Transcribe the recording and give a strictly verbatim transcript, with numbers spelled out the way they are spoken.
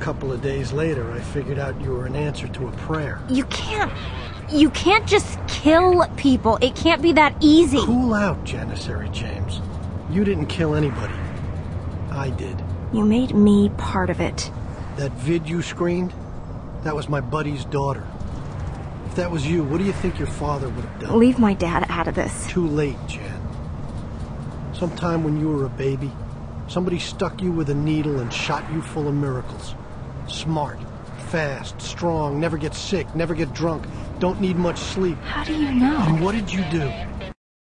couple of days later, I figured out you were an answer to a prayer. You can't... You can't just kill people. It can't be that easy. Cool out, Janissary James. You didn't kill anybody. I did. You made me part of it. That vid you screened? That was my buddy's daughter. If that was you, what do you think your father would have done? Leave my dad out of this. Too late, Jan. Sometime when you were a baby, somebody stuck you with a needle and shot you full of miracles. Smart, fast, strong, never get sick, never get drunk, don't need much sleep. How do you know? And what did you do?